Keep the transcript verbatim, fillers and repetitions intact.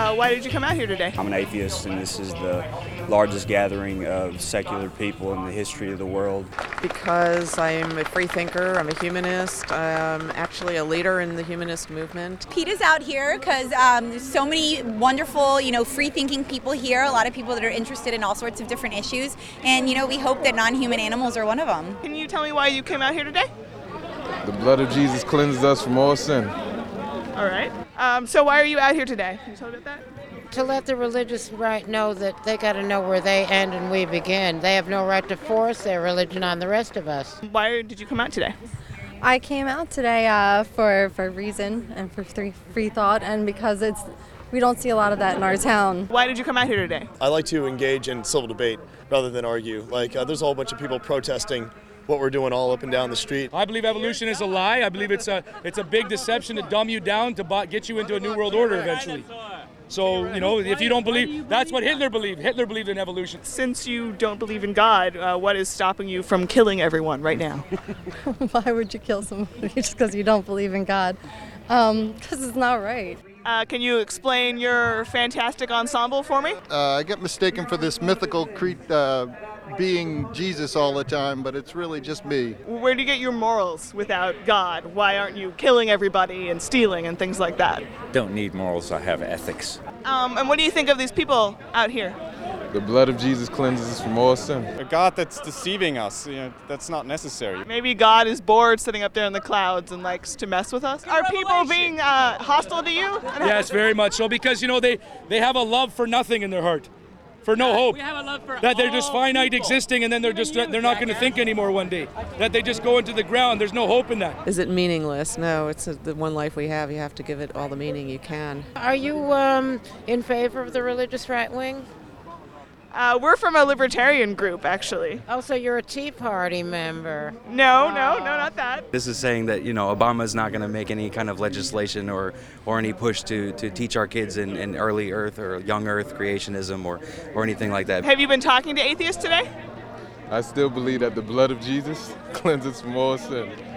Uh, why did you come out here today? I'm an atheist, and this is the largest gathering of secular people in the history of the world. Because I'm a free thinker, I'm a humanist, I'm actually a leader in the humanist movement. PETA's out here because um, there's so many wonderful, you know, free-thinking people here, a lot of people that are interested in all sorts of different issues, and, you know, we hope that non-human animals are one of them. Can you tell me why you came out here today? The blood of Jesus cleanses us from all sin. All right. Um, so why are you out here today? Can you tell me about that? To let the religious right know that they got to know where they end and we begin. They have no right to force their religion on the rest of us. Why did you come out today? I came out today uh, for, for reason and for free, free thought, and because it's we don't see a lot of that in our town. Why did you come out here today? I like to engage in civil debate rather than argue. Like, uh, there's a whole bunch of people protesting what we're doing all up and down the street. I believe evolution is a lie. I believe it's a it's a big deception to dumb you down to bo- get you into a new world order eventually. So, you know, if you don't believe, that's what Hitler believed. Hitler believed in evolution. Since you don't believe in God, uh, what is stopping you from killing everyone right now? Why would you kill somebody just because you don't believe in God? Um, because it's not right. Uh, can you explain your fantastic ensemble for me? Uh, I get mistaken for this mythical cre- uh, being Jesus all the time, but it's really just me. Where do you get your morals without God? Why aren't you killing everybody and stealing and things like that? Don't need morals, I have ethics. Um, and what do you think of these people out here? The blood of Jesus cleanses us from all sin. A God that's deceiving us, you know, that's not necessary. Maybe God is bored sitting up there in the clouds and likes to mess with us. Are people being uh, hostile to you? Yes, very much so, because, you know, they, they have a love for nothing in their heart, for no hope. We have a love for that they're just all finite people. existing, and then they're just they're not going to think anymore one day. That they just go into the ground. There's no hope in that. Is it meaningless? No, it's a, the one life we have. You have to give it all the meaning you can. Are you um, in favor of the religious right wing? Uh, we're from a libertarian group, actually. Oh, so you're a Tea Party member. No, no, no, not that. This is saying that, you know, Obama's not going to make any kind of legislation or, or any push to, to teach our kids in, in early Earth or young Earth creationism or, or anything like that. Have you been talking to atheists today? I still believe that the blood of Jesus cleanses from all sin.